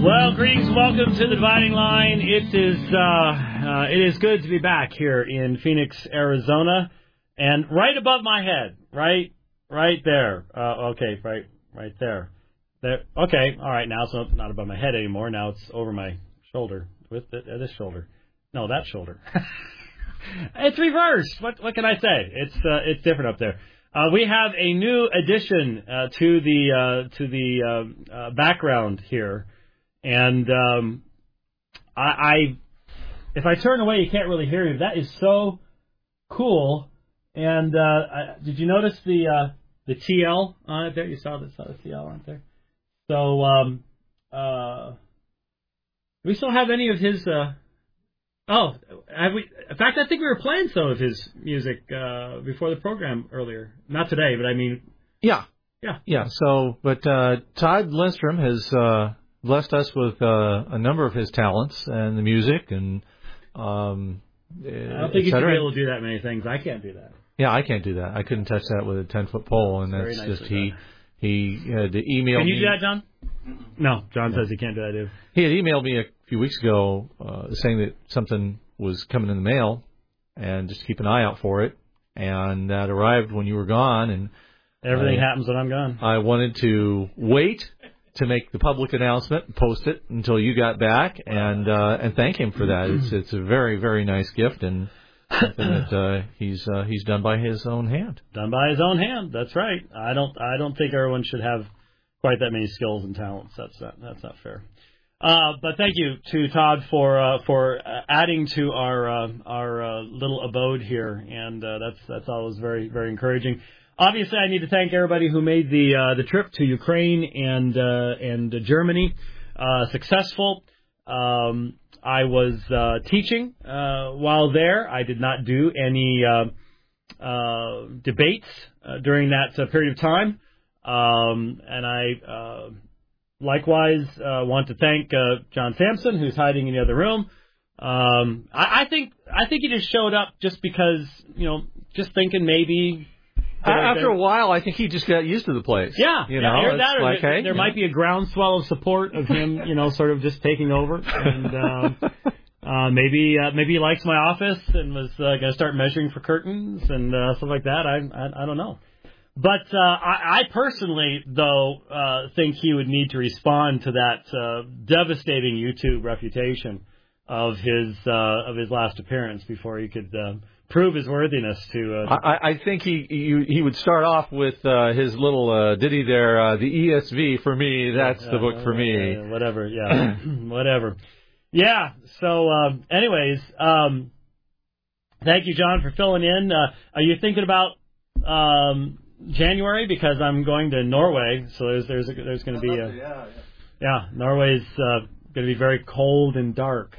Well, greetings and welcome to the Dividing Line. It is good to be back here in Phoenix, Arizona, and right above my head, right there. Okay, right there. There. Okay, all right. Now it's not above my head anymore. Now it's over my shoulder with this shoulder. No, that shoulder. It's reversed. What can I say? It's different up there. We have a new addition to the background here. And if I turn away, you can't really hear me. That is so cool. And did you notice the TL on it there? You saw the TL on it there. So do we still have any of his? Have we? In fact, I think we were playing some of his music before the program earlier. Not today, but I mean. Yeah. So, but Todd Lindstrom has blessed us with a number of his talents and the music and. I don't think you should be able to do that many things. I can't do that. Yeah, I can't do that. I couldn't touch that with a 10-foot pole, and that's just he had to email me. Can you do that, John? No, John says he can't do that either. He had emailed me a few weeks ago saying that something was coming in the mail, and just keep an eye out for it. And that arrived when you were gone, and everything happens when I'm gone. I wanted to wait to make the public announcement and post it until you got back, and thank him for that. It's a very, very nice gift, and something that he's done by his own hand. Done by his own hand. That's right. I don't think everyone should have quite that many skills and talents. That's not fair. But thank you to Todd for adding to our little abode here, and that's always very, very encouraging. Obviously, I need to thank everybody who made the trip to Ukraine and Germany successful. I was teaching while there. I did not do any debates during that period of time, and I likewise want to thank John Sampson, who's hiding in the other room. I think he just showed up just because just thinking maybe. After a while, I think he just got used to the place. Yeah, hey, there might be a groundswell of support of him, sort of just taking over, and maybe he likes my office and was going to start measuring for curtains and stuff like that. I don't know, but I personally though think he would need to respond to that devastating YouTube reputation of his last appearance before he could. Prove his worthiness to. I think he would start off with his little ditty there, the ESV for me. That's the book for me. Whatever. Yeah. Whatever. Yeah. So, anyways, thank you, John, for filling in. Are you thinking about January? Because I'm going to Norway, so there's going to be Norway's going to be very cold and dark.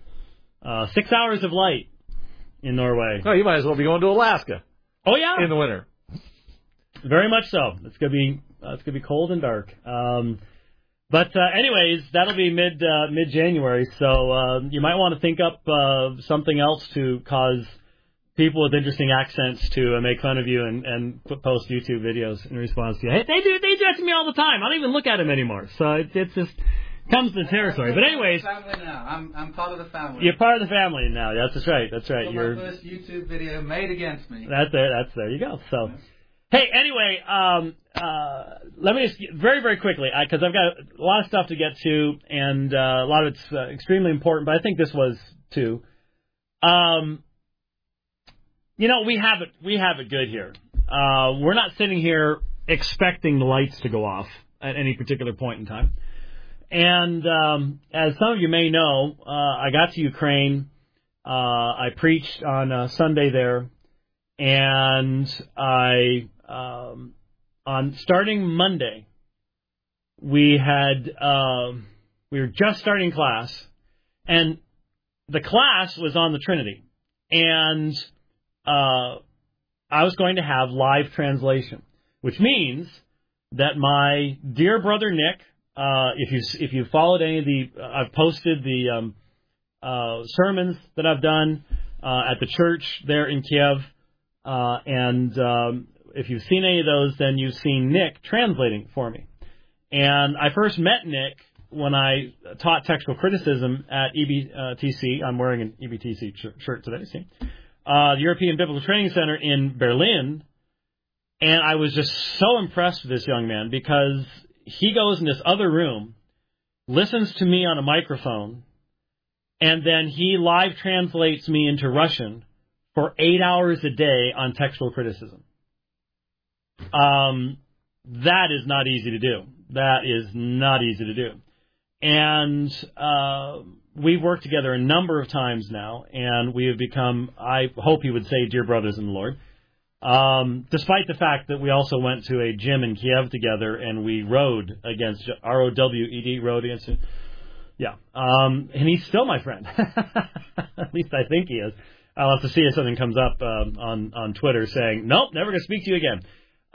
6 hours of light. In Norway. Oh, you might as well be going to Alaska. Oh yeah, in the winter. Very much so. It's gonna be cold and dark. But anyways, that'll be mid January. So you might want to think up something else to cause people with interesting accents to make fun of you and post YouTube videos in response to you. Hey, they do that to me all the time. I don't even look at them anymore. So it's just. Comes to the territory. But anyways, family now. I'm part of the family. You're part of the family now. That's right. That's right. You're my first YouTube video made against me. There you go. So, hey, anyway, let me just very, very quickly, because I've got a lot of stuff to get to, and a lot of it's extremely important. But I think this was too. We have it good here. We're not sitting here expecting the lights to go off at any particular point in time. And as some of you may know, I got to Ukraine. I preached on Sunday there, and on starting Monday, we were just starting class, and the class was on the Trinity, and I was going to have live translation, which means that my dear brother Nick. If you followed any of I've posted the sermons that I've done at the church there in Kiev, and if you've seen any of those, then you've seen Nick translating for me. And I first met Nick when I taught textual criticism at EBTC. I'm wearing an EBTC shirt today, see? The European Biblical Training Center in Berlin. And I was just so impressed with this young man because he goes in this other room, listens to me on a microphone, and then he live translates me into Russian for 8 hours a day on textual criticism. That is not easy to do. That is not easy to do. And we've worked together a number of times now, and we have become, I hope he would say, dear brothers in the Lord. Despite the fact that we also went to a gym in Kiev together and we rowed against, R-O-W-E-D, rowed against him. Yeah. And he's still my friend. At least I think he is. I'll have to see if something comes up on Twitter saying, nope, never going to speak to you again.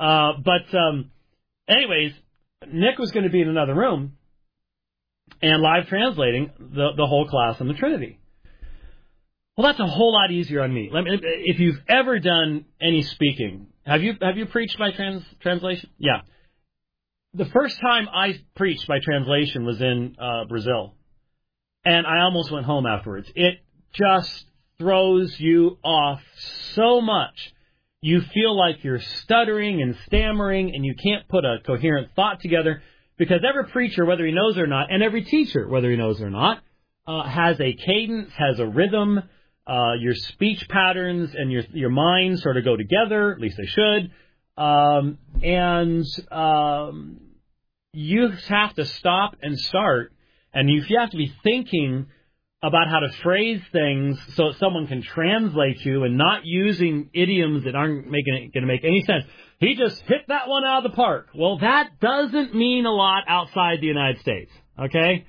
Anyways, Nick was going to be in another room and live translating the whole class on the Trinity. Well, that's a whole lot easier on me. If you've ever done any speaking, have you preached by translation? Yeah. The first time I preached by translation was in Brazil, and I almost went home afterwards. It just throws you off so much. You feel like you're stuttering and stammering, and you can't put a coherent thought together because every preacher, whether he knows it or not, and every teacher, whether he knows it or not, has a cadence, has a rhythm. Your speech patterns and your mind sort of go together, at least they should. You have to stop and start, and you have to be thinking about how to phrase things so that someone can translate you and not using idioms that aren't going to make any sense. He just hit that one out of the park. Well, that doesn't mean a lot outside the United States, okay?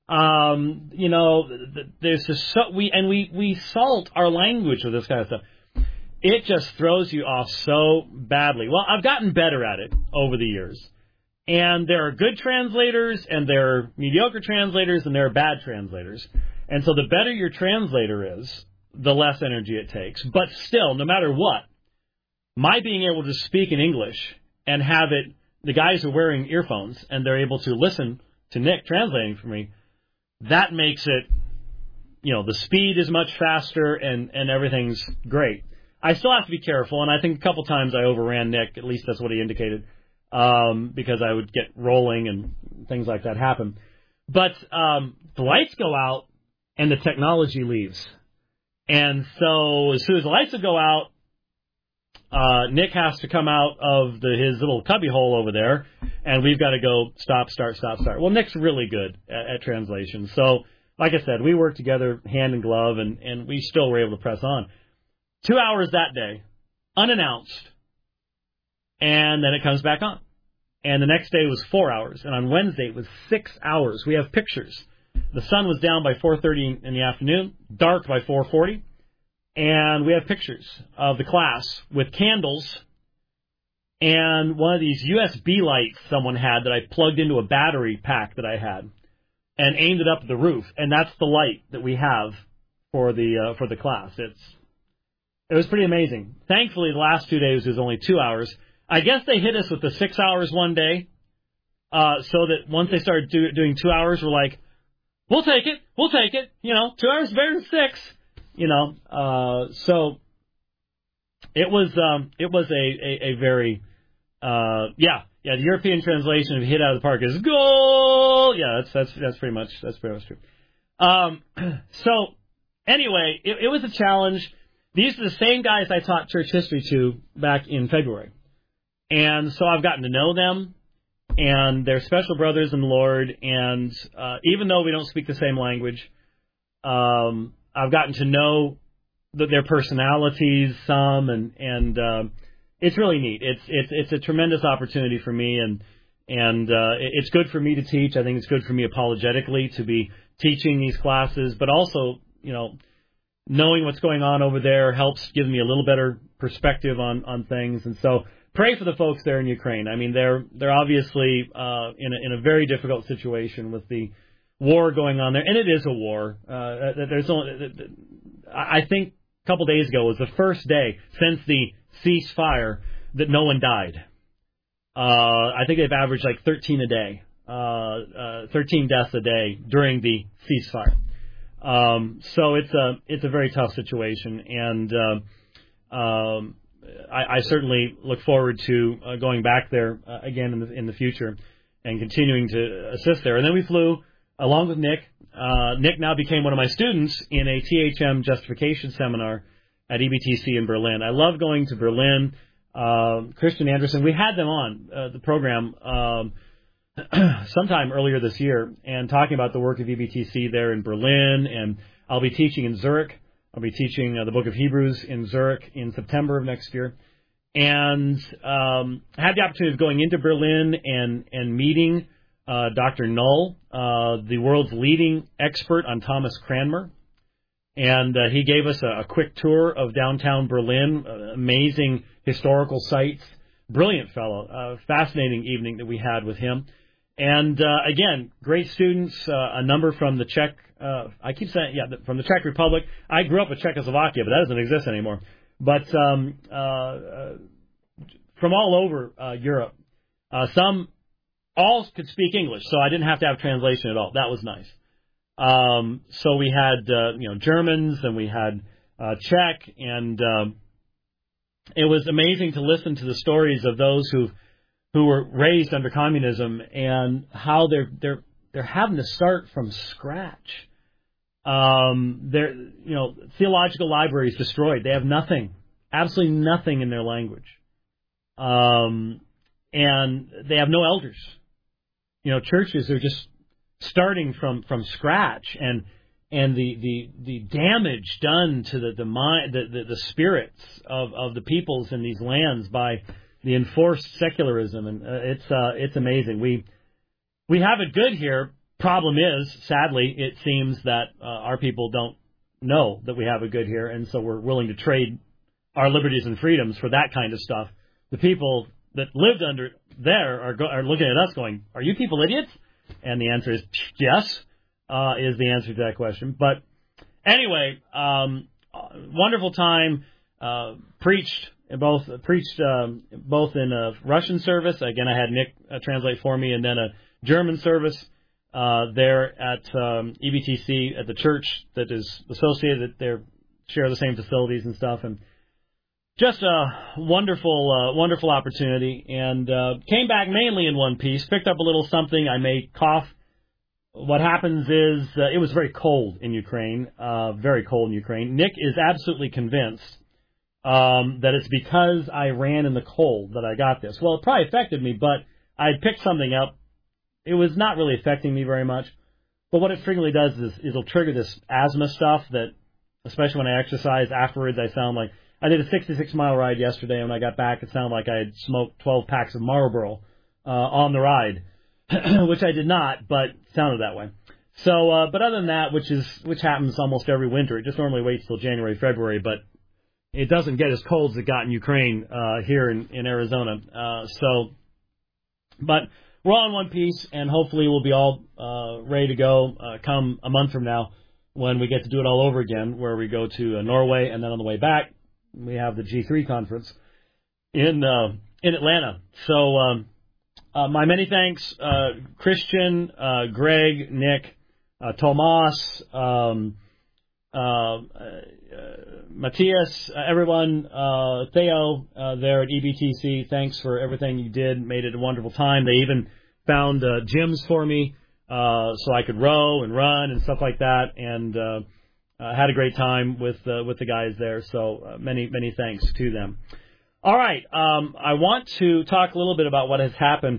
There's just we salt our language with this kind of stuff. It just throws you off so badly. Well, I've gotten better at it over the years. And there are good translators, and there are mediocre translators, and there are bad translators. And so the better your translator is, the less energy it takes. But still, no matter what, my being able to speak in English and have it, the guys are wearing earphones, and they're able to listen to Nick translating for me, that makes it, the speed is much faster and everything's great. I still have to be careful, and I think a couple times I overran Nick, at least that's what he indicated, because I would get rolling and things like that happen. But the lights go out and the technology leaves. And so as soon as the lights would go out, Nick has to come out of his little cubby hole over there, and we've got to go stop, start, stop, start. Well, Nick's really good at translation. So, like I said, we work together hand in glove, and we still were able to press on. 2 hours that day, unannounced, and then it comes back on. And the next day was 4 hours, and on Wednesday it was 6 hours. We have pictures. The sun was down by 4:30 in the afternoon, dark by 4:40. And we have pictures of the class with candles and one of these USB lights someone had that I plugged into a battery pack that I had and aimed it up at the roof. And that's the light that we have for the class. It was pretty amazing. Thankfully, the last 2 days was only 2 hours. I guess they hit us with the 6 hours one day, so that once they started doing 2 hours, we're like, we'll take it. 2 hours is better than 6. So it was a very, the European translation of hit out of the park is goal. Yeah, that's pretty much true. So anyway, it was a challenge. These are the same guys I taught church history to back in February. And so I've gotten to know them, and they're special brothers in the Lord. And, even though we don't speak the same language, I've gotten to know their personalities some, and it's really neat. It's a tremendous opportunity for me, and it's good for me to teach. I think it's good for me apologetically to be teaching these classes, but also, knowing what's going on over there helps give me a little better perspective on things. And so pray for the folks there in Ukraine. I mean, they're obviously in a very difficult situation with the war going on there, and it is a war. I think a couple days ago was the first day since the ceasefire that no one died. I think they've averaged like 13 a day 13 deaths a day during the ceasefire. So it's a very tough situation, and I certainly look forward to going back there again in the future and continuing to assist there. And then we flew along with Nick. Nick now became one of my students in a THM justification seminar at EBTC in Berlin. I love going to Berlin. Christian Anderson, we had them on the program sometime earlier this year and talking about the work of EBTC there in Berlin. And I'll be teaching in Zurich. I'll be teaching the book of Hebrews in Zurich in September of next year. And had the opportunity of going into Berlin and meeting Dr. Null, the world's leading expert on Thomas Cranmer. And he gave us a quick tour of downtown Berlin, amazing historical sites. Brilliant fellow, fascinating evening that we had with him. And again, great students, a number from the Czech, I keep saying, from the Czech Republic. I grew up in Czechoslovakia, but that doesn't exist anymore. But from all over Europe, some all could speak English, so I didn't have to have translation at all. That was nice. So we had, Germans, and we had Czech, and it was amazing to listen to the stories of those who were raised under communism and how they're having to start from scratch. Theological libraries destroyed. They have nothing, absolutely nothing in their language, and they have no elders. Churches are just starting from scratch, and the damage done to the mind, the spirits of the peoples in these lands by the enforced secularism, and it's amazing. We have it good here. Problem is, sadly, it seems that our people don't know that we have it good here, and so we're willing to trade our liberties and freedoms for that kind of stuff. The people that lived under there are looking at us going, "Are you people idiots?" And the answer is yes, is the answer to that question. But anyway, wonderful time. Preached both in a Russian service. Again, I had Nick translate for me, and then a German service there at EBTC at the church that is associated. They share the same facilities and stuff, and just a wonderful opportunity, and came back mainly in one piece, picked up a little something. I may cough. What happens is it was very cold in Ukraine, Nick is absolutely convinced that it's because I ran in the cold that I got this. Well, it probably affected me, but I picked something up. It was not really affecting me very much. But what it frequently does is it'll trigger this asthma stuff that, especially when I exercise afterwards, I sound like... I did a 66-mile ride yesterday, and when I got back, it sounded like I had smoked 12 packs of Marlboro on the ride, which I did not, but sounded that way. So, but other than that, which happens almost every winter, it just normally waits till January, February, but it doesn't get as cold as it got in Ukraine here in Arizona. But we're all in one piece, and hopefully we'll be all ready to go come a month from now when we get to do it all over again, where we go to Norway, and then on the way back, we have the G3 conference in Atlanta. So my many thanks, Christian, Greg, Nick, Tomas, Matthias, everyone, Theo there at EBTC. Thanks for everything you did. Made it a wonderful time. They even found gyms for me so I could row and run and stuff like that. And had a great time with the guys there, so many thanks to them. All right, I want to talk a little bit about what has happened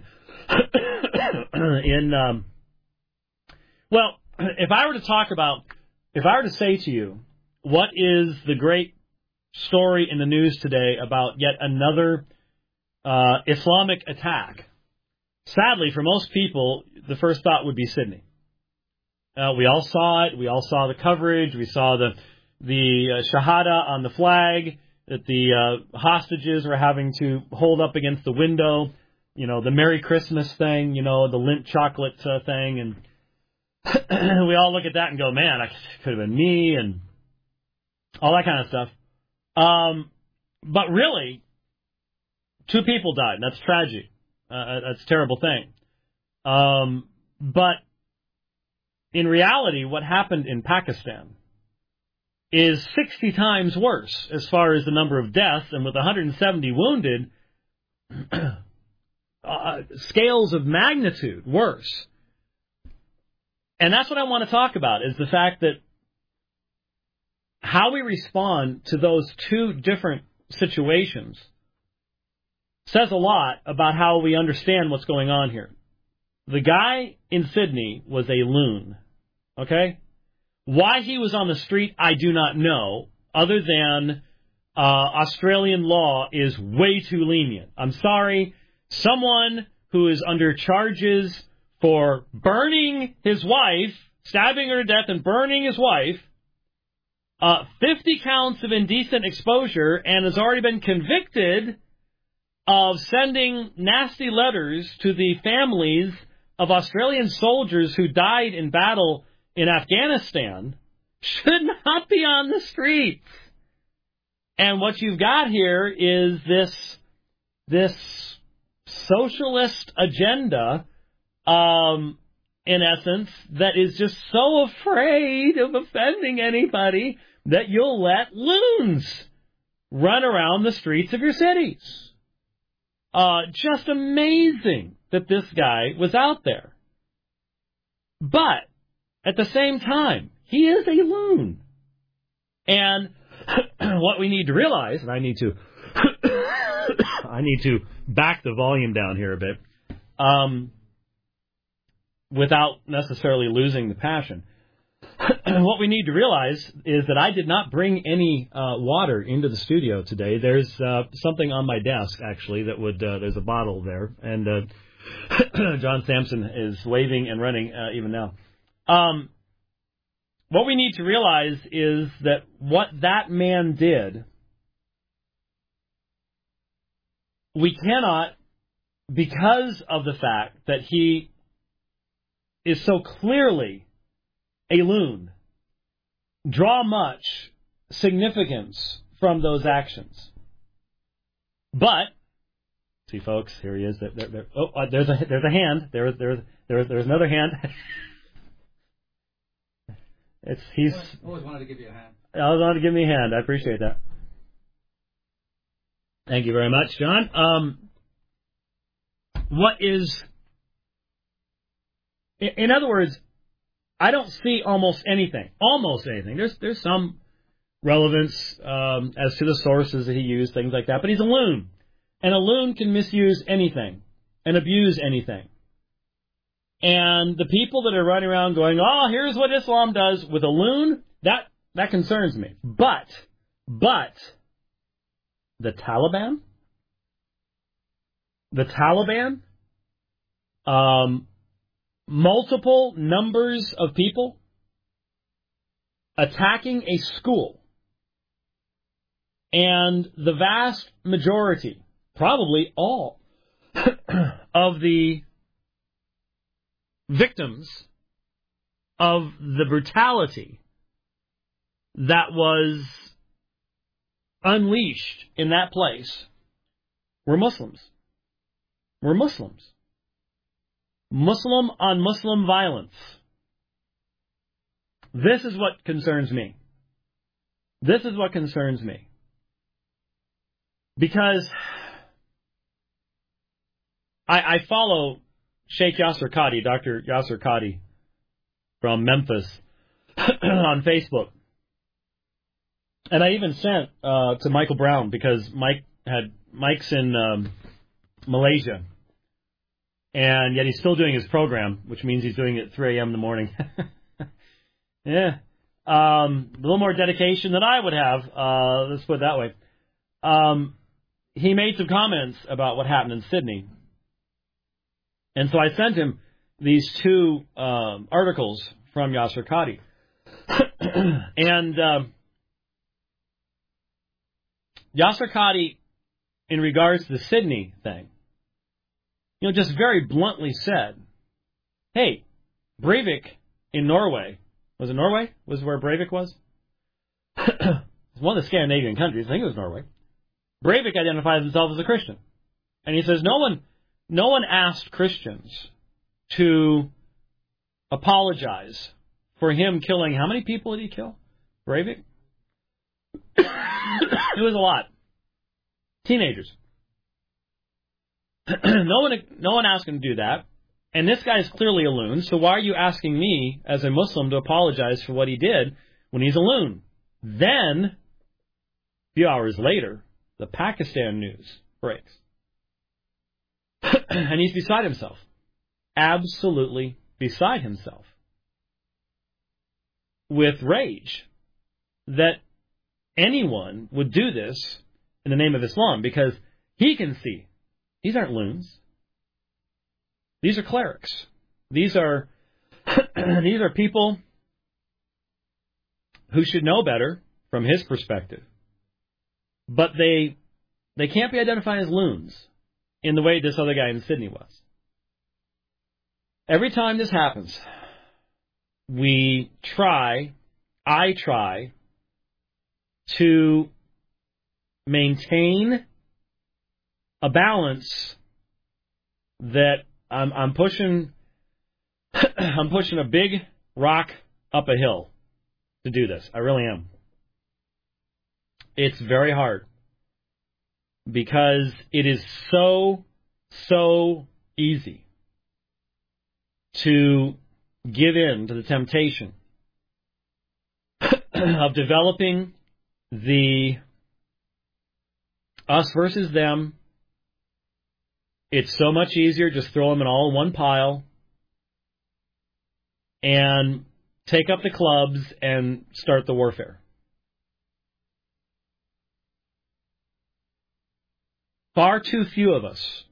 if I were to say to you, what is the great story in the news today about yet another Islamic attack? Sadly, for most people, the first thought would be Sydney. We all saw it. We all saw the coverage. We saw the Shahada on the flag that the hostages were having to hold up against the window. The Merry Christmas thing, the Lindt chocolate thing. And we all look at that and go, man, that could have been me, and all that kind of stuff. But really, 2 people died. That's tragic. That's a terrible thing. But in reality, what happened in Pakistan is 60 times worse as far as the number of deaths, and with 170 wounded, scales of magnitude worse. And that's what I want to talk about, is the fact that how we respond to those two different situations says a lot about how we understand what's going on here. The guy in Sydney was a loon, okay? Why he was on the street, I do not know, other than Australian law is way too lenient. I'm sorry, someone who is under charges for burning his wife, stabbing her to death and burning his wife, 50 counts of indecent exposure, and has already been convicted of sending nasty letters to the families of Australian soldiers who died in battle in Afghanistan, should not be on the streets. And what you've got here is this socialist agenda, in essence, that is just so afraid of offending anybody that you'll let loons run around the streets of your cities. Just amazing that this guy was out there. But at the same time, he is a loon. And what we need to realize, and I need to back the volume down here a bit, without necessarily losing the passion. What we need to realize is that I did not bring any water into the studio today. There's something on my desk, actually, that would, there's a bottle there, and John Sampson is waving and running even now. What we need to realize is that what that man did, we cannot, because of the fact that he is so clearly a loon, draw much significance from those actions. But, see, folks, here he is. There's a hand. There's another hand. He's. Always wanted to give you a hand. I always wanted to give me a hand. I appreciate that. Thank you very much, John. What is, in other words, I don't see almost anything. Almost anything. There's some relevance as to the sources that he used, things like that. But he's a loon, and a loon can misuse anything and abuse anything. And the people that are running around going, "Oh, here's what Islam does," with a loon, that concerns me. But the Taliban, multiple numbers of people attacking a school, and the vast majority, probably all, of the victims of the brutality that was unleashed in that place were Muslims. Muslim on Muslim violence. This is what concerns me. Because I follow Sheikh Yasser Qadhi, Dr. Yasser Qadhi from Memphis on Facebook. And I even sent to Michael Brown, because Mike's in Malaysia. And yet he's still doing his program, which means he's doing it at 3 a.m. in the morning. Yeah. A little more dedication than I would have. Let's put it that way. He made some comments about what happened in Sydney. And so I sent him these two articles from Yasser Qadhi. And Yasser Qadhi, in regards to the Sydney thing, just very bluntly said, hey, Breivik in Norway, was it Norway? Was where Breivik was? It's one of the Scandinavian countries. I think it was Norway. Breivik identifies himself as a Christian. And he says no one asked Christians to apologize for him killing, how many people did he kill? Breivik? It was a lot. Teenagers. No one asked him to do that. And this guy is clearly a loon, so why are you asking me as a Muslim to apologize for what he did when he's a loon? Then, a few hours later, the Pakistan news breaks. And he's beside himself. Absolutely beside himself. With rage that anyone would do this in the name of Islam, because he can see these aren't loons. These are clerics. These are people who should know better from his perspective. But they can't be identified as loons in the way this other guy in Sydney was. Every time this happens, I try to maintain a balance that I'm pushing a big rock up a hill to do this. I really am. It's very hard because it is so easy to give in to the temptation of developing the us versus them. It's so much easier just throw them in all in one pile and take up the clubs and start the warfare. Far too few of us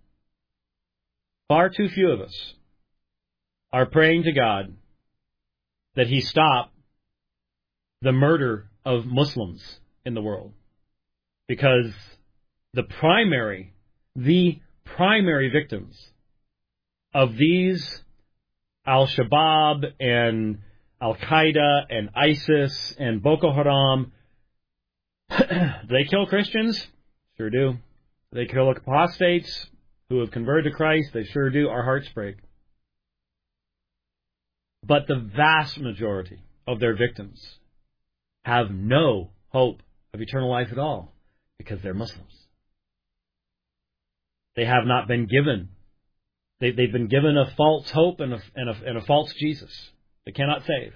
are praying to God that He stop the murder of Muslims in the world. Because the primary victims of these Al-Shabaab and Al-Qaeda and ISIS and Boko Haram, they kill Christians? Sure do. They kill apostates who have converted to Christ? They sure do. Our hearts break. But the vast majority of their victims have no hope of eternal life at all because they're Muslims. They have not been given. They've been given a false hope and a false Jesus. They cannot save.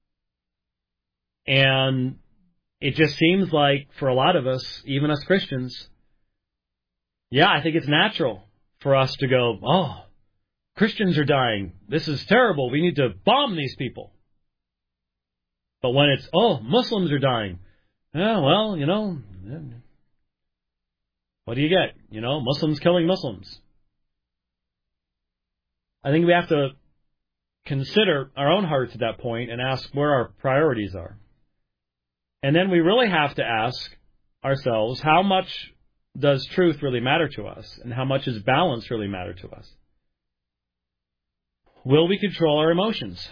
And it just seems like for a lot of us, even us Christians, yeah, I think it's natural for us to go, oh, Christians are dying. This is terrible. We need to bomb these people. But when it's, oh, Muslims are dying. Yeah, well, what do you get? Muslims killing Muslims. I think we have to consider our own hearts at that point and ask where our priorities are. And then we really have to ask ourselves, how much does truth really matter to us? And how much does balance really matter to us? Will we control our emotions?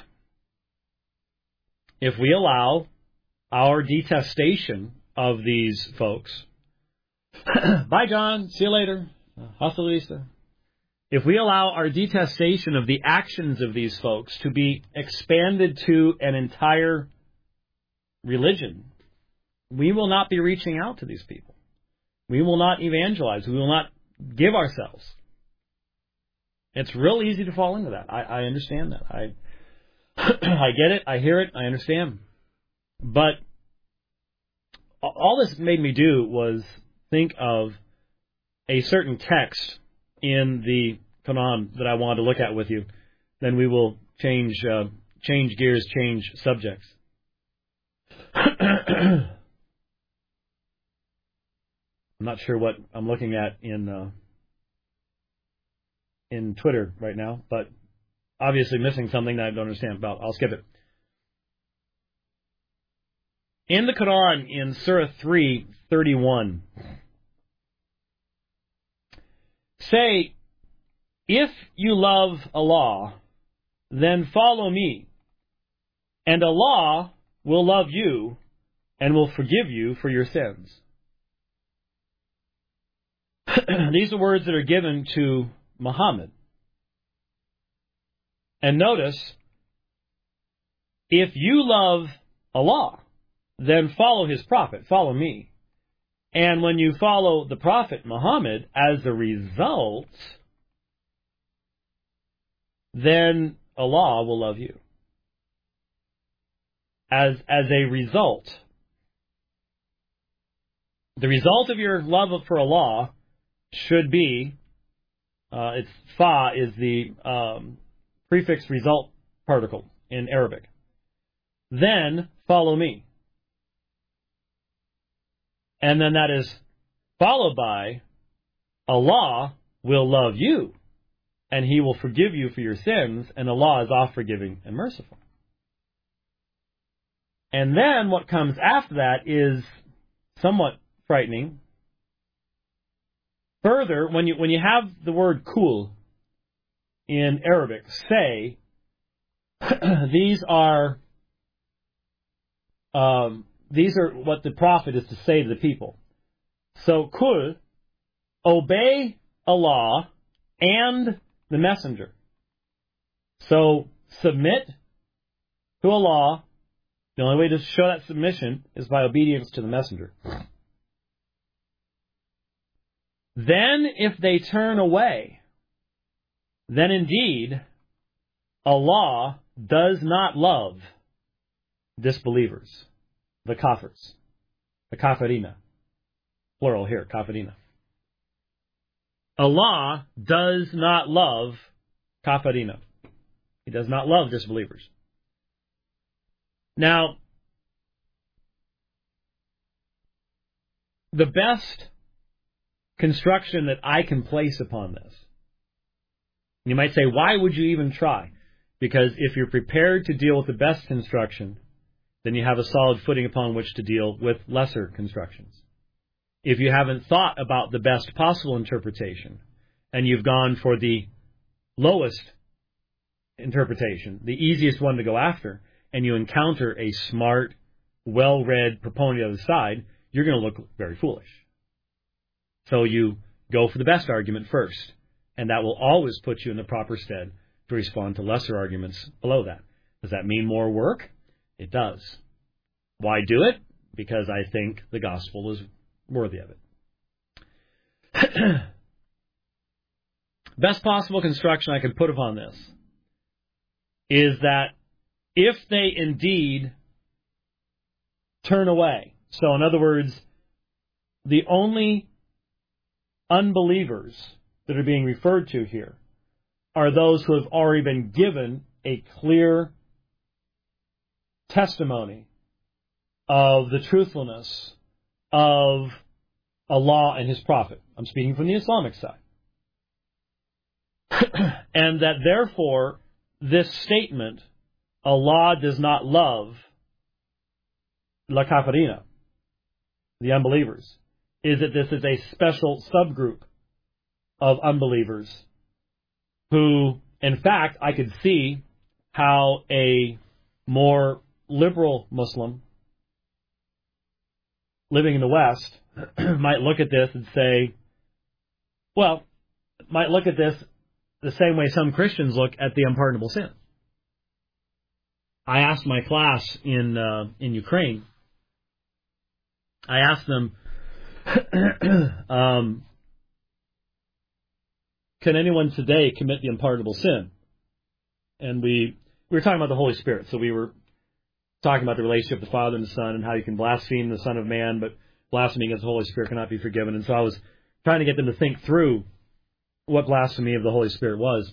If we allow our detestation of these folks, bye, John, see you later, hasta la vista. If we allow our detestation of the actions of these folks to be expanded to an entire religion, we will not be reaching out to these people. We will not evangelize. We will not give ourselves. It's real easy to fall into that. I understand that. I get it. I hear it. I understand. But all this made me do was think of a certain text in the Quran that I wanted to look at with you. Then we will change gears, change subjects. I'm not sure what I'm looking at in Twitter right now, but obviously missing something that I don't understand about. I'll skip it. In the Quran, in Surah 3:31, say, if you love Allah, then follow me, and Allah will love you and will forgive you for your sins. These are words that are given to Muhammad. And notice, if you love Allah, then follow his prophet, follow me. And when you follow the prophet Muhammad as a result, then Allah will love you. As a result. The result of your love for Allah should be, it's fa is the prefix result particle in Arabic. Then follow me. And then that is followed by Allah will love you and he will forgive you for your sins, and Allah is oft-forgiving and merciful. And then what comes after that is somewhat frightening. Further, when you have the word kul in Arabic, say, these are what the prophet is to say to the people. So kul, obey Allah and the messenger. So submit to Allah. The only way to show that submission is by obedience to the messenger. Then if they turn away, then indeed Allah does not love disbelievers, the kafirs, the kafirina, plural here, kafirina. Allah does not love kafirina. He does not love disbelievers. Now, the best construction that I can place upon this, you might say, why would you even try? Because if you're prepared to deal with the best construction, then you have a solid footing upon which to deal with lesser constructions. If you haven't thought about the best possible interpretation, and you've gone for the lowest interpretation, the easiest one to go after, and you encounter a smart, well-read proponent on the other side, you're going to look very foolish. So you go for the best argument first, and that will always put you in the proper stead to respond to lesser arguments below that. Does that mean more work? It does. Why do it? Because I think the gospel is worthy of it. Best possible construction I can put upon this is that if they indeed turn away, so in other words, the only unbelievers that are being referred to here are those who have already been given a clear testimony of the truthfulness of Allah and His Prophet. I'm speaking from the Islamic side. And that therefore, this statement, Allah does not love la kafirina, the unbelievers, is that this is a special subgroup of unbelievers who, in fact, I could see how a more liberal Muslim living in the West might look at this and say, well, might look at this the same way some Christians look at the unpardonable sin. I asked my class in Ukraine, I asked them, can anyone today commit the unpardonable sin? And we were talking about the Holy Spirit, so we were talking about the relationship of the Father and the Son and how you can blaspheme the Son of Man, but blasphemy against the Holy Spirit cannot be forgiven. And so I was trying to get them to think through what blasphemy of the Holy Spirit was.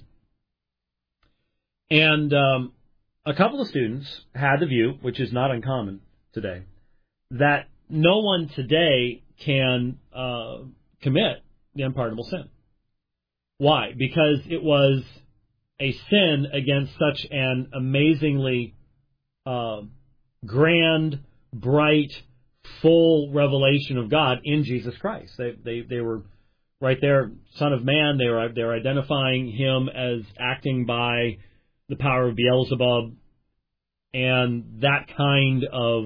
And a couple of students had the view, which is not uncommon today, that no one today can commit the unpardonable sin. Why? Because it was a sin against such an amazingly grand, bright, full revelation of God in Jesus Christ. They were right there, Son of Man. They were identifying Him as acting by the power of Beelzebub, and that kind of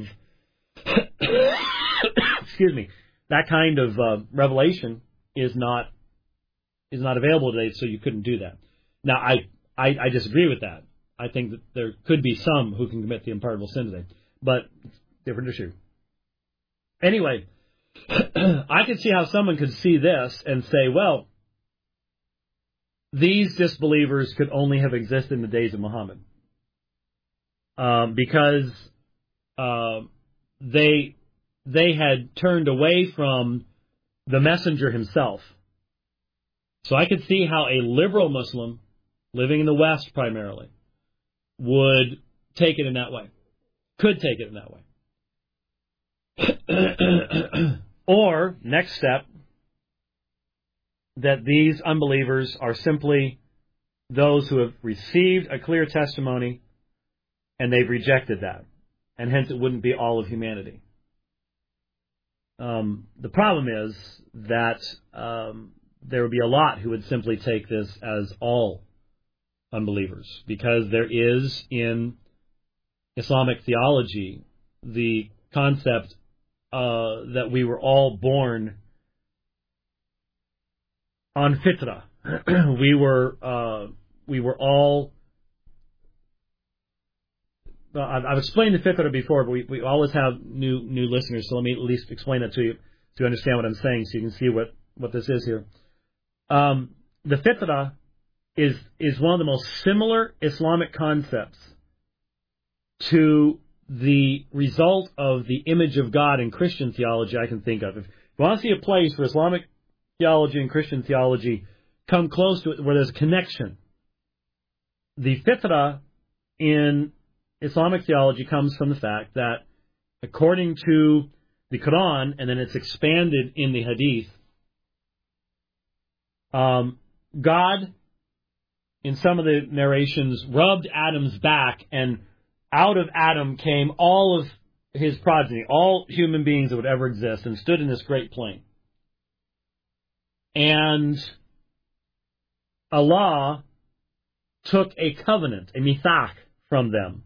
excuse me, that kind of revelation is not available today, so you couldn't do that. Now, I disagree with that. I think that there could be some who can commit the unpardonable sin today. But different issue. Anyway, I could see how someone could see this and say, well, these disbelievers could only have existed in the days of Muhammad. Because they had turned away from the messenger himself. So I could see how a liberal Muslim, living in the West primarily, would take it in that way. Could take it in that way. Or, next step, that these unbelievers are simply those who have received a clear testimony and they've rejected that. And hence it wouldn't be all of humanity. The problem is that there would be a lot who would simply take this as all unbelievers, because there is in Islamic theology the concept that we were all born on fitrah. we were all. I've explained the fitrah before, but we always have new listeners, so let me at least explain that to you to understand what I'm saying, so you can see what this is here. The fitrah is one of the most similar Islamic concepts to the result of the image of God in Christian theology I can think of. If you want to see a place where Islamic theology and Christian theology come close to it, where there's a connection, the fitrah in Islamic theology comes from the fact that, according to the Quran, and then it's expanded in the Hadith, God, in some of the narrations, rubbed Adam's back, and out of Adam came all of his progeny, all human beings that would ever exist, and stood in this great plain. And Allah took a covenant, a mithaq, from them,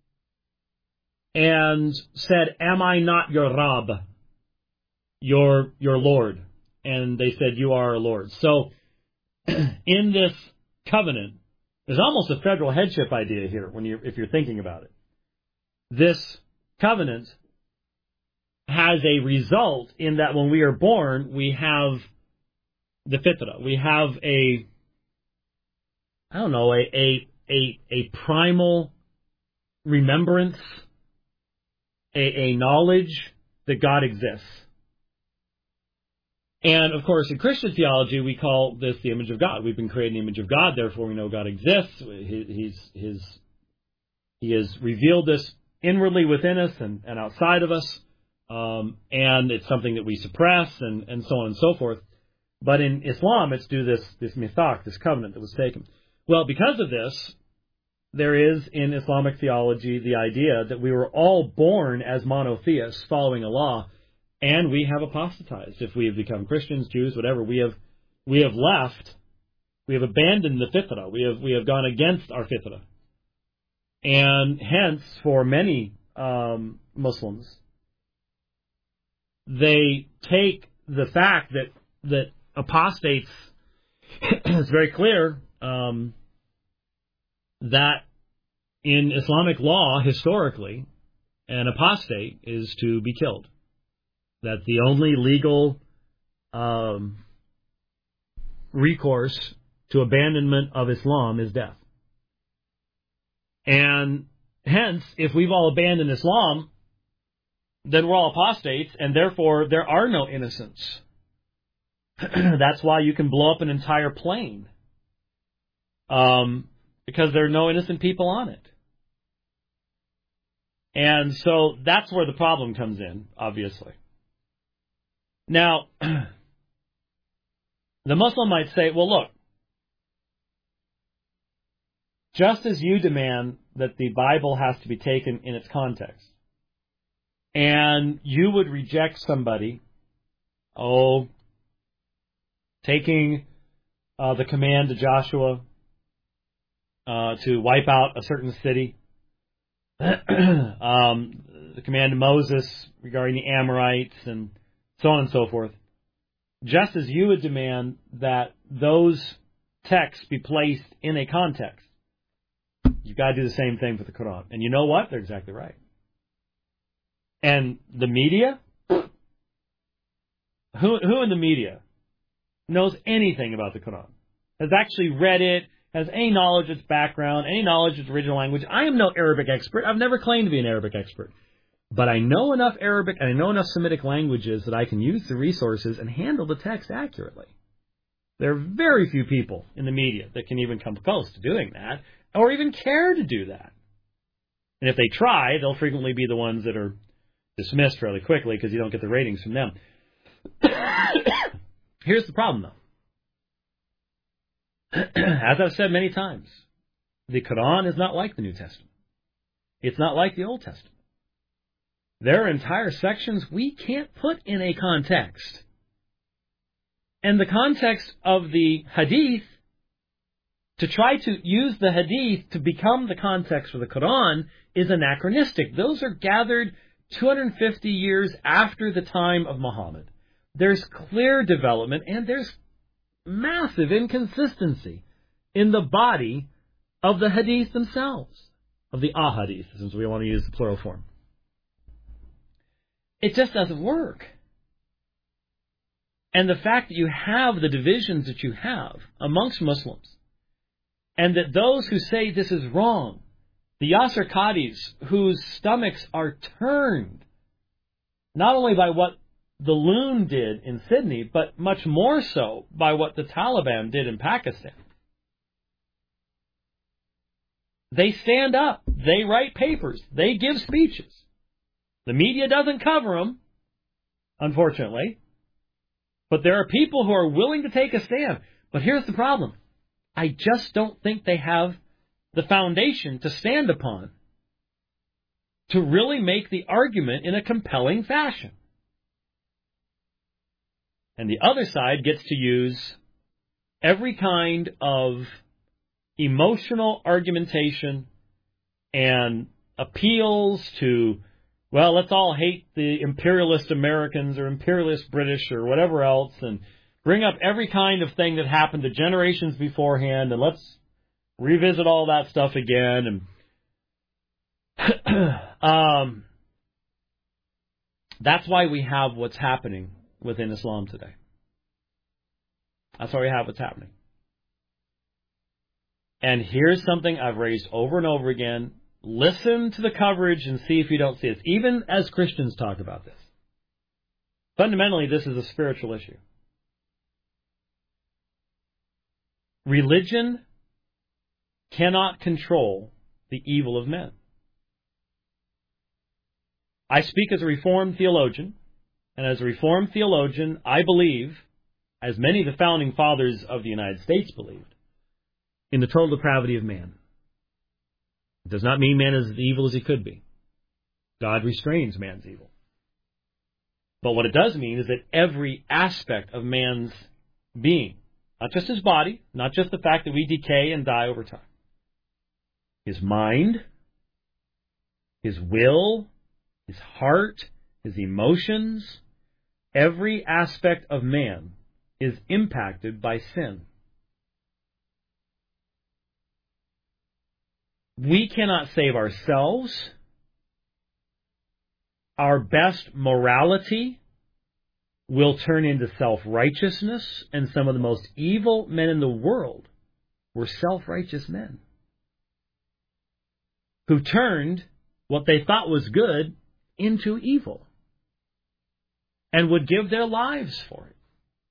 and said, "Am I not your Rabb, your Lord?" And they said, "You are our Lord." So, in this covenant, there's almost a federal headship idea here if you're thinking about it. This covenant has a result in that when we are born, we have the fitrah. We have a primal remembrance, a knowledge that God exists. And, of course, in Christian theology, we call this the image of God. We've been created in the image of God, therefore we know God exists. He has revealed this inwardly within us and outside of us, and it's something that we suppress, and so on and so forth. But in Islam, it's due to this mithaq, this covenant that was taken. Well, because of this, there is in Islamic theology the idea that we were all born as monotheists following Allah, and we have apostatized. If we have become Christians, Jews, whatever, we have left, we have abandoned the fitrah. We have gone against our fitrah. And hence, for many Muslims, they take the fact that apostates, it's very clear that in Islamic law, historically, an apostate is to be killed. That the only legal recourse to abandonment of Islam is death. And hence, if we've all abandoned Islam, then we're all apostates, and therefore there are no innocents. That's why you can blow up an entire plane, because there are no innocent people on it. And so that's where the problem comes in, obviously. Now, the Muslim might say, well, look, just as you demand that the Bible has to be taken in its context, and you would reject somebody, taking the command to Joshua to wipe out a certain city, the command to Moses regarding the Amorites, and so on and so forth, just as you would demand that those texts be placed in a context, you've got to do the same thing for the Quran. And you know what? They're exactly right. And the media? Who in the media knows anything about the Quran? Has actually read it, has any knowledge of its background, any knowledge of its original language? I am no Arabic expert. I've never claimed to be an Arabic expert. But I know enough Arabic and I know enough Semitic languages that I can use the resources and handle the text accurately. There are very few people in the media that can even come close to doing that or even care to do that. And if they try, they'll frequently be the ones that are dismissed fairly quickly because you don't get the ratings from them. Here's the problem, though. As I've said many times, the Quran is not like the New Testament. It's not like the Old Testament. There are entire sections we can't put in a context. And the context of the Hadith, to try to use the Hadith to become the context for the Quran, is anachronistic. Those are gathered 250 years after the time of Muhammad. There's clear development and there's massive inconsistency in the body of the Hadith themselves, of the Ahadith, since we want to use the plural form. It just doesn't work. And the fact that you have the divisions that you have amongst Muslims, and that those who say this is wrong, the Yasir Qadis, whose stomachs are turned, not only by what the loon did in Sydney, but much more so by what the Taliban did in Pakistan. They stand up, they write papers, they give speeches. The media doesn't cover them, unfortunately. But there are people who are willing to take a stand. But here's the problem. I just don't think they have the foundation to stand upon to really make the argument in a compelling fashion. And the other side gets to use every kind of emotional argumentation and appeals to, well, let's all hate the imperialist Americans or imperialist British or whatever else, and bring up every kind of thing that happened to generations beforehand, and let's revisit all that stuff again. And that's why we have what's happening within Islam today. That's why we have what's happening. And here's something I've raised over and over again. Listen to the coverage and see if you don't see it. Even as Christians talk about this. Fundamentally, this is a spiritual issue. Religion cannot control the evil of men. I speak as a Reformed theologian, and as a Reformed theologian, I believe, as many of the founding fathers of the United States believed, in the total depravity of man. It does not mean man is as evil as he could be. God restrains man's evil. But what it does mean is that every aspect of man's being, not just his body, not just the fact that we decay and die over time, his mind, his will, his heart, his emotions, every aspect of man is impacted by sin. We cannot save ourselves. Our best morality will turn into self-righteousness, and some of the most evil men in the world were self-righteous men who turned what they thought was good into evil and would give their lives for it.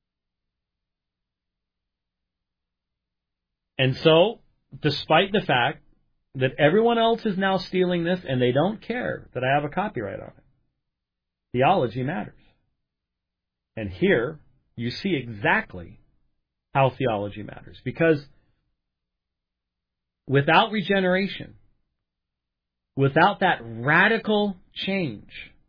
And so, despite the fact that everyone else is now stealing this and they don't care that I have a copyright on it, theology matters. And here you see exactly how theology matters. Because without regeneration, without that radical change,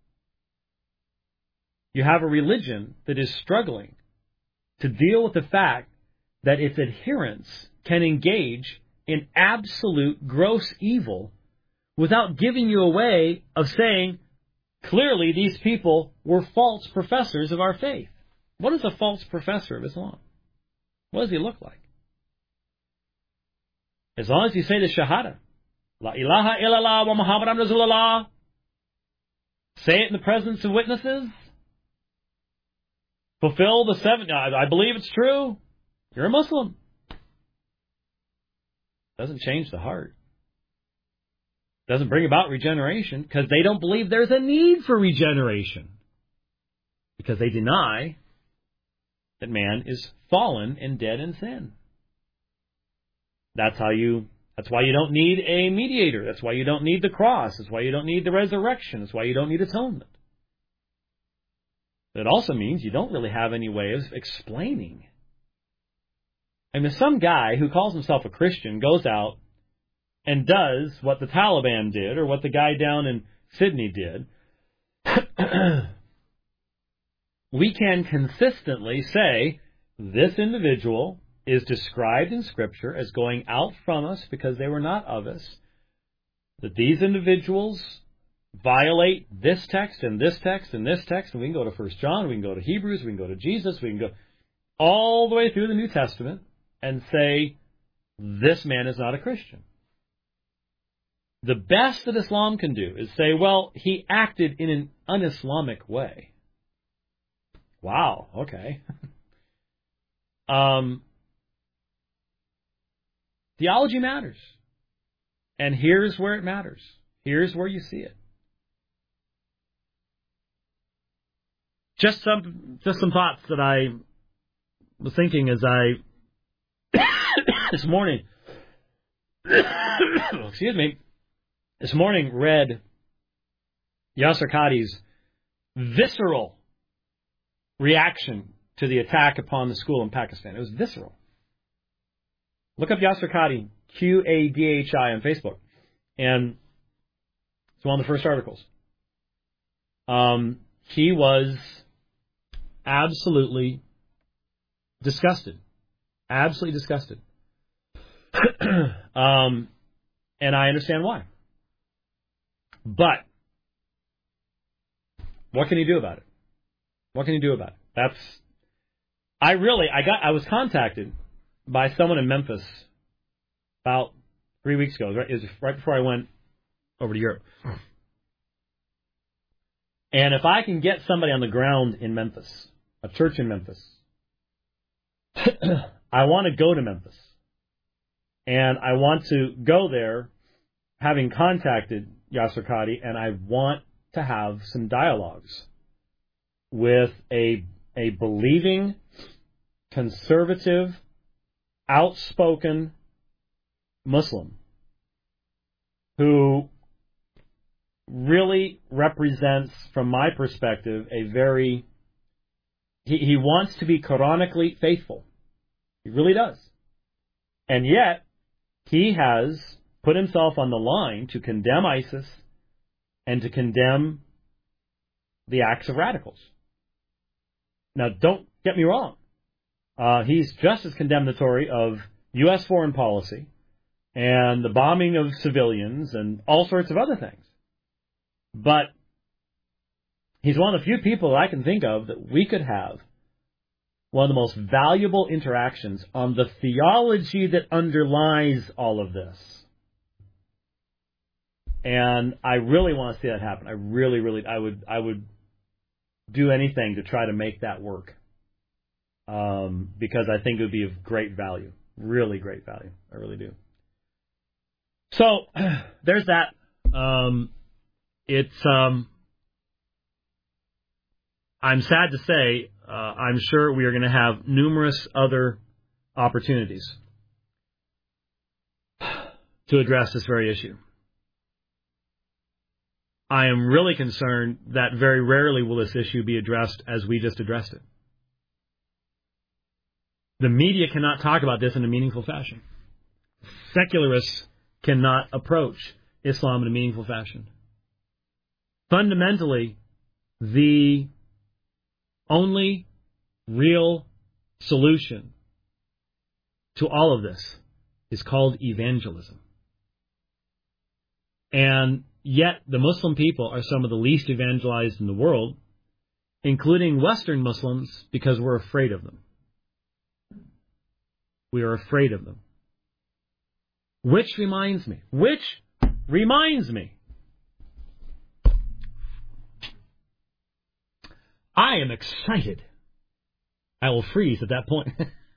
you have a religion that is struggling to deal with the fact that its adherents can engage in absolute gross evil without giving you a way of saying, clearly these people were false professors of our faith. What is a false professor of Islam? What does he look like? As long as you say the Shahada, La ilaha illallah wa Muhammadan Rasulullah. Say it in the presence of witnesses. Fulfill the 7. I believe it's true. You're a Muslim. Doesn't change the heart. Doesn't bring about regeneration because they don't believe there's a need for regeneration. Because they deny that man is fallen and dead in sin. That's why you don't need a mediator. That's why you don't need the cross. That's why you don't need the resurrection. That's why you don't need atonement. It also means you don't really have any way of explaining. I mean, some guy who calls himself a Christian goes out and does what the Taliban did or what the guy down in Sydney did. We can consistently say this individual is described in Scripture as going out from us because they were not of us, that these individuals violate this text and this text and this text, and we can go to 1 John, we can go to Hebrews, we can go to Jesus, we can go all the way through the New Testament and say, this man is not a Christian. The best that Islam can do is say, well, he acted in an un-Islamic way. Wow, okay. Theology matters. And here's where it matters. Here's where you see it. Just some thoughts that I was thinking as I this morning this morning read Yasser Qadhi's visceral reaction to the attack upon the school in Pakistan. It was visceral. Look up Yasser Qadhi, Qadhi on Facebook, and it's one of the first articles. He was absolutely disgusted. Absolutely disgusted. And I understand why. But what can he do about it? What can he do about it? I was contacted by someone in Memphis about 3 weeks ago. It was right before I went over to Europe. And if I can get somebody on the ground in Memphis, a church in Memphis, I want to go to Memphis. And I want to go there having contacted Yasser Qadhi, and I want to have some dialogues with a believing, conservative, outspoken Muslim who really represents, from my perspective, he wants to be Quranically faithful. He really does. And yet, he has put himself on the line to condemn ISIS and to condemn the acts of radicals. Now, don't get me wrong. He's just as condemnatory of U.S. foreign policy and the bombing of civilians and all sorts of other things. But he's one of the few people that I can think of that we could have one of the most valuable interactions on the theology that underlies all of this. And I really want to see that happen. I would do anything to try to make that work. Because I think it would be of great value. Really great value. I really do. So, there's that. I'm sad to say, I'm sure we are going to have numerous other opportunities to address this very issue. I am really concerned that very rarely will this issue be addressed as we just addressed it. The media cannot talk about this in a meaningful fashion. Secularists cannot approach Islam in a meaningful fashion. Fundamentally, the only real solution to all of this is called evangelism. And yet, the Muslim people are some of the least evangelized in the world, including Western Muslims, because we're afraid of them. We are afraid of them. Which reminds me, which reminds me. I am excited. I will freeze at that point.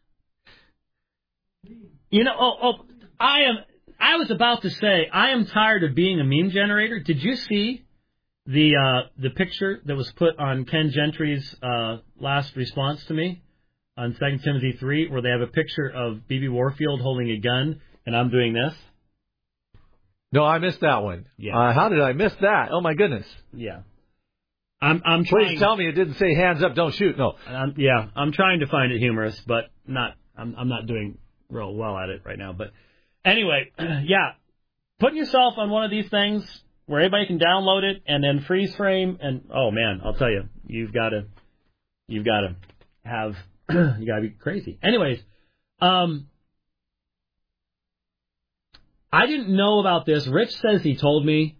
I was about to say, I am tired of being a meme generator. Did you see the picture that was put on Ken Gentry's last response to me on 2 Timothy 3, where they have a picture of B.B. Warfield holding a gun, and I'm doing this? No, I missed that one. Yeah. How did I miss that? Oh, my goodness. Yeah. I'm trying. Please tell me it didn't say hands up, don't shoot. No. I'm trying to find it humorous, but I'm not doing real well at it right now. But anyway, yeah, putting yourself on one of these things where everybody can download it and then freeze frame, and oh man, I'll tell you, you've got to have you got to be crazy. Anyways, I didn't know about this. Rich says he told me.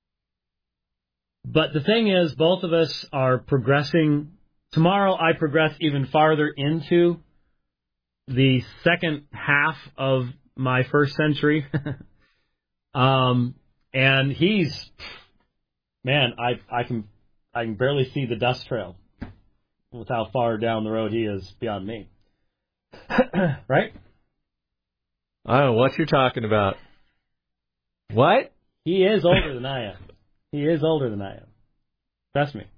But the thing is, both of us are progressing. Tomorrow I progress even farther into the second half of my first century. And he's, man, I can barely see the dust trail with how far down the road he is beyond me. Right? I don't know what you're talking about. What? He is older than I am. He is older than I am. Trust me.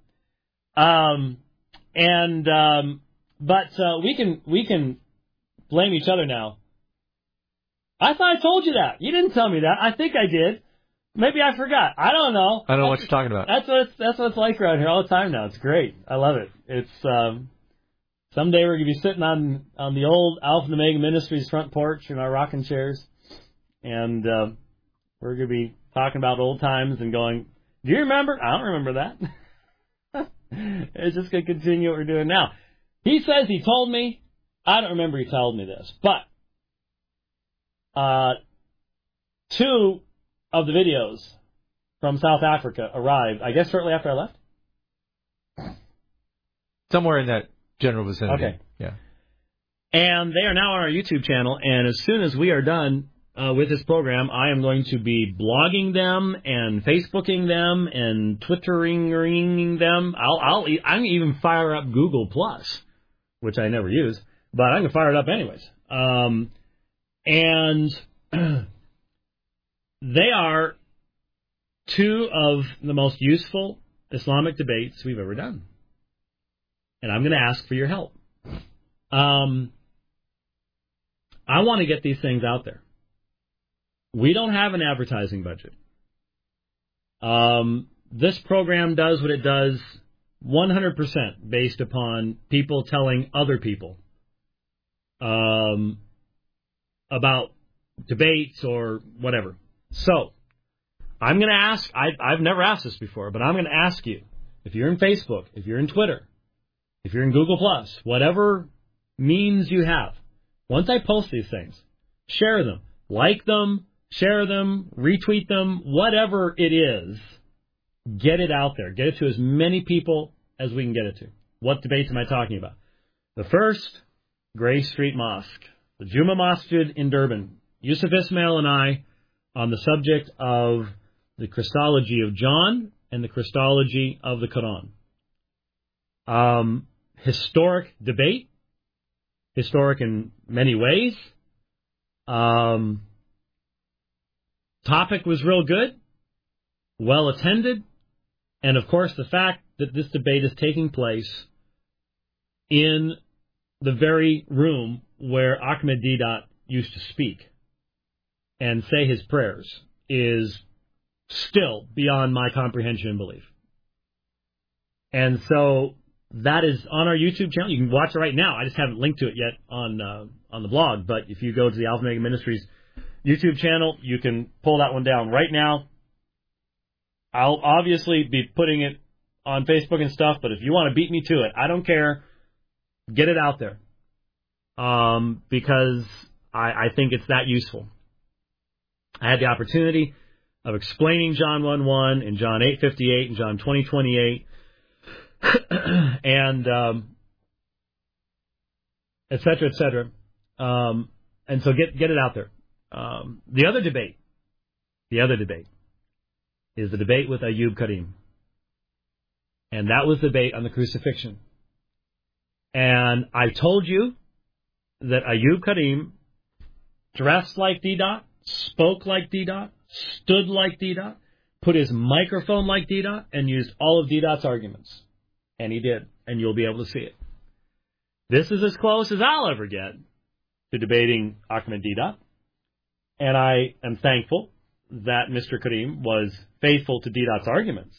But we can blame each other now. I thought I told you that. You didn't tell me that. I think I did. Maybe I forgot. I don't know. I don't know what you're talking about. That's what it's like around here all the time now. It's great. I love it. It's someday we're gonna be sitting on the old Alpha and Omega Ministries front porch in our rocking chairs, and we're gonna be talking about old times and going, do you remember? I don't remember that. It's just going to continue what we're doing now. He says he told me. I don't remember he told me this. But 2 of the videos from South Africa arrived, I guess, shortly after I left. Somewhere in that general vicinity. Okay. Yeah. And they are now on our YouTube channel. And as soon as we are done with this program, I am going to be blogging them and Facebooking them and Twittering them. I'm gonna even fire up Google Plus, which I never use, but I'm gonna fire it up anyways. And they are 2 of the most useful Islamic debates we've ever done, and I'm gonna ask for your help. I want to get these things out there. We don't have an advertising budget. This program does what it does 100% based upon people telling other people about debates or whatever. So, I'm going to ask, I've never asked this before, but I'm going to ask you, if you're in Facebook, if you're in Twitter, if you're in Google+, whatever means you have, once I post these things, share them, like them, share them, retweet them, whatever it is, get it out there. Get it to as many people as we can get it to. What debates am I talking about? The first, Gray Street Mosque, the Juma Masjid in Durban. Yusuf Ismail and I on the subject of the Christology of John and the Christology of the Quran. Historic debate. Historic in many ways. Topic was real good, well attended, and of course the fact that this debate is taking place in the very room where Ahmed Deedat used to speak and say his prayers is still beyond my comprehension and belief. And so that is on our YouTube channel. You can watch it right now. I just haven't linked to it yet on the blog, but if you go to the Alpha Omega Ministries YouTube channel, you can pull that one down right now. I'll obviously be putting it on Facebook and stuff, but if you want to beat me to it, I don't care. Get it out there. Because I think it's that useful. I had the opportunity of explaining John 1:1 and John 8:58 and John 20:28 and et cetera, et cetera. And so get it out there. The other debate the other debate, is the debate with Ayub Karim. And that was the debate on the crucifixion. And I told you that Ayub Karim dressed like D-Dot, spoke like D-Dot, stood like D-Dot, put his microphone like D-Dot, and used all of D-Dot's arguments. And he did, and you'll be able to see it. This is as close as I'll ever get to debating Ahmed D-Dot. And I am thankful that Mr. Karim was faithful to D-Dot's arguments.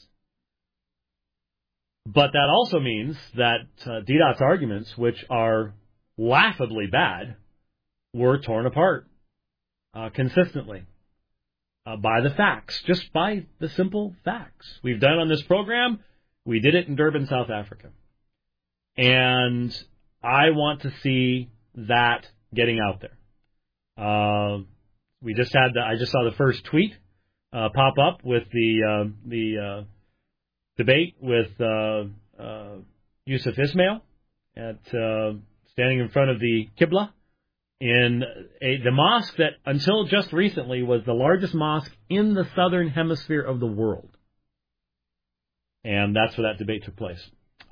But that also means that D-Dot's arguments, which are laughably bad, were torn apart consistently by the facts, just by the simple facts. We've done it on this program. We did it in Durban, South Africa. And I want to see that getting out there. I just saw the first tweet pop up with the debate with Yusuf Ismail at standing in front of the Qibla in the mosque that until just recently was the largest mosque in the southern hemisphere of the world. And that's where that debate took place.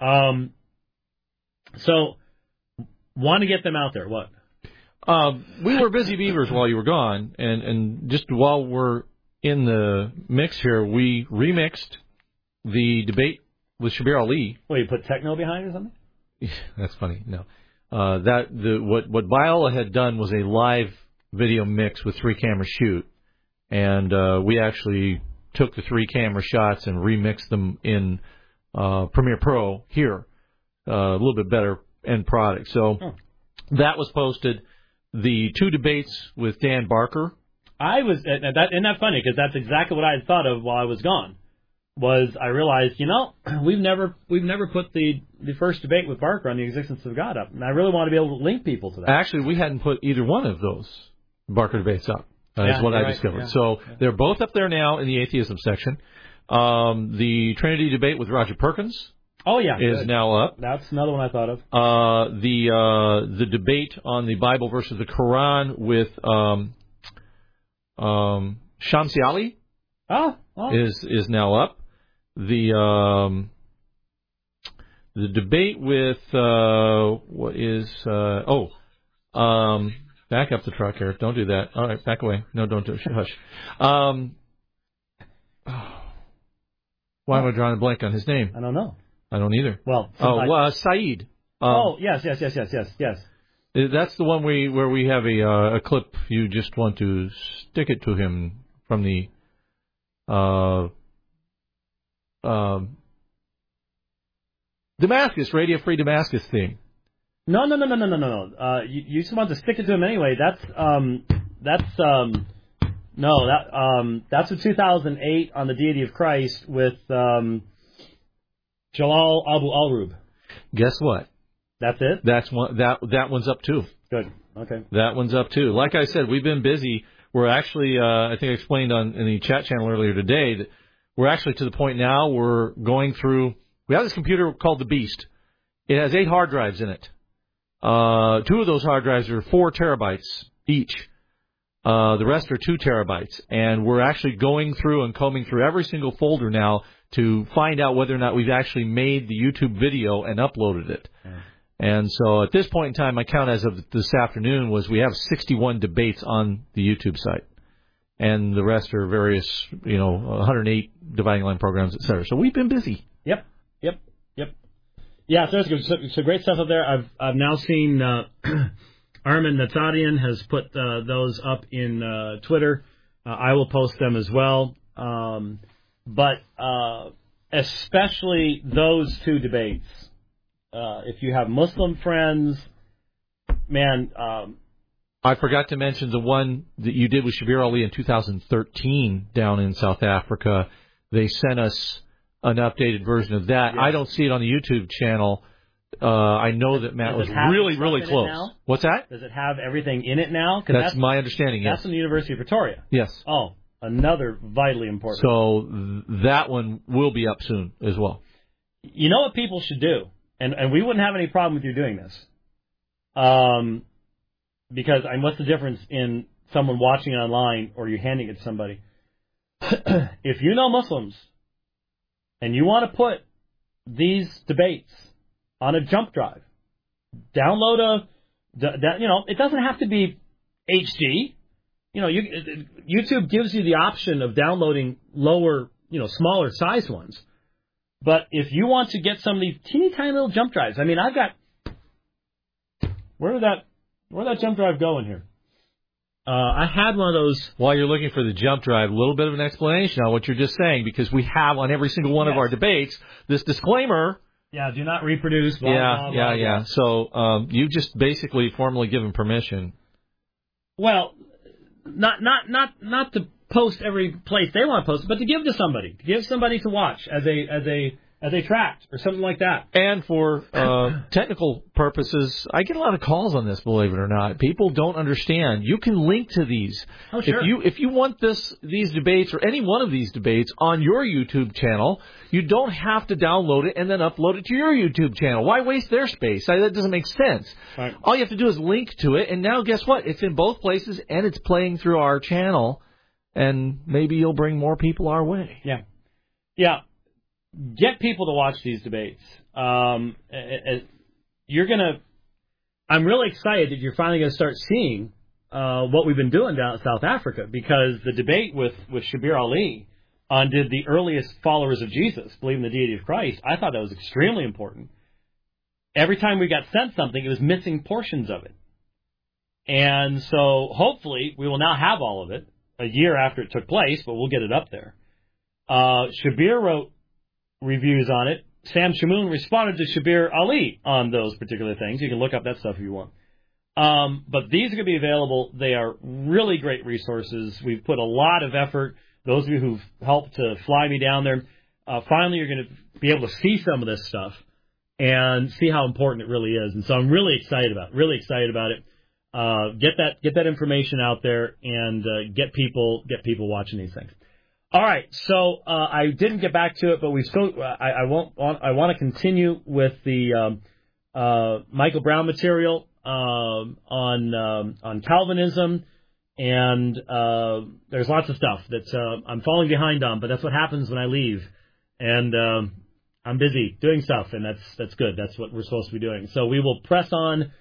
So, want to get them out there. What? We were busy beavers while you were gone, and just while we're in the mix here, we remixed the debate with Shabir Ali. Well, you put techno behind it or something? That's funny. No, what Viola had done was a live video mix with 3-camera shoot, and we actually took the 3-camera shots and remixed them in Premiere Pro here, a little bit better end product. So that was posted. The 2 debates with Dan Barker. Isn't that funny? Because that's exactly what I had thought of while I was gone. I realized, we've never put the first debate with Barker on the existence of God up, and I really want to be able to link people to that. Actually, we hadn't put either one of those Barker debates up. Is what I discovered. Yeah. So they're both up there now in the atheism section. The Trinity debate with Roger Perkins. Oh yeah, is now up. That's another one I thought of. The debate on the Bible versus the Quran with Shamsi Ali is now up. The debate with back up the truck here. Don't do that. All right, back away. No, don't do it. Hush. Why am I drawing a blank on his name? I don't know. I don't either. Well, Saeed. Yes. That's the one where we have a clip. You just want to stick it to him from the Damascus, Radio Free Damascus theme. No. You just want to stick it to him anyway. That's the 2008 on the Deity of Christ with Jalal Abu Al-Rub. Guess what? That's it? That's one. That one's up too. Good. Okay. That one's up too. Like I said, we've been busy. We're actually, I think I explained in the chat channel earlier today that we're actually to the point now we're going through. We have this computer called the Beast. It has 8 hard drives in it. 2 of those hard drives are 4 terabytes each. The rest are 2 terabytes. And we're actually going through and combing through every single folder now to find out whether or not we've actually made the YouTube video and uploaded it. Yeah. And so at this point in time, my count as of this afternoon was we have 61 debates on the YouTube site. And the rest are various, 108 dividing line programs, et cetera. So we've been busy. Yep. Yeah, so that's good. So great stuff up there. I've now seen Armin Natsadian has put those up in Twitter. I will post them as well. But especially those 2 debates. If you have Muslim friends, man. I forgot to mention the one that you did with Shabir Ali in 2013 down in South Africa. They sent us an updated version of that. Yes. I don't see it on the YouTube channel. I know that Matt was really, really close. What's that? Does it have everything in it now? That's my understanding, yes. That's from the University of Pretoria. Yes. Oh, another vitally important. So that one will be up soon as well. You know what people should do? And we wouldn't have any problem with you doing this. Because what's the difference in someone watching it online or you handing it to somebody? if you know Muslims and you want to put these debates on a jump drive, download it doesn't have to be HD. YouTube gives you the option of downloading lower, smaller size ones. But if you want to get some of these teeny tiny little jump drives, I mean, I've got, where'd that jump drive go in here? I had one of those. While you're looking for the jump drive, a little bit of an explanation on what you're just saying, because we have on every single one of our debates this disclaimer. Yeah, do not reproduce. Blah, blah, blah, blah. So you just basically formally given permission. Well, not to post every place they want to post, but to give to somebody, to watch as a tract or something like that. And for technical purposes, I get a lot of calls on this, believe it or not. People don't understand. You can link to these. Oh, sure. If you want these debates or any one of these debates on your YouTube channel, you don't have to download it and then upload it to your YouTube channel. Why waste their space? That doesn't make sense. Right. All you have to do is link to it, and now guess what? It's in both places, and it's playing through our channel, and maybe you'll bring more people our way. Yeah. Yeah. Get people to watch these debates. I'm really excited that you're finally going to start seeing what we've been doing down in South Africa, because the debate with Shabir Ali on did the earliest followers of Jesus believe in the deity of Christ, I thought that was extremely important. Every time we got sent something, it was missing portions of it. And so hopefully we will now have all of it a year after it took place, but we'll get it up there. Shabir wrote reviews on it. Sam Shamoun responded to Shabir Ali on those particular things. You can look up that stuff if you want. But these are going to be available. They are really great resources. We've put a lot of effort. Those of you who've helped to fly me down there, finally you're going to be able to see some of this stuff and see how important it really is. And so I'm really excited about it. Get that information out there and get people watching these things. All right, so I didn't get back to it, but we still I want to continue with the Michael Brown material on Calvinism, and there's lots of stuff that I'm falling behind on, but that's what happens when I leave, and I'm busy doing stuff, and that's good. That's what we're supposed to be doing. So we will press on,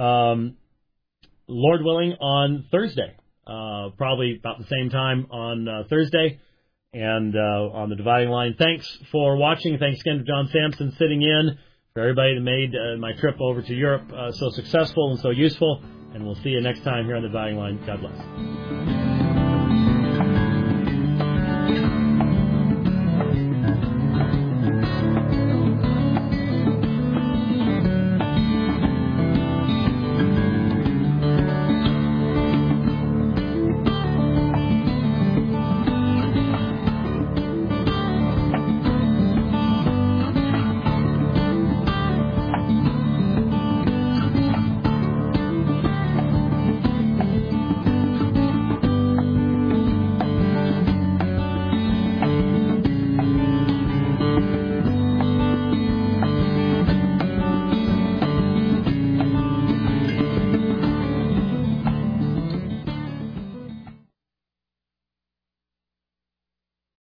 Lord willing, on Thursday, probably about the same time on Thursday. And on the Dividing Line. Thanks for watching. Thanks again to John Sampson sitting in, for everybody that made my trip over to Europe so successful and so useful. And we'll see you next time here on the Dividing Line. God bless.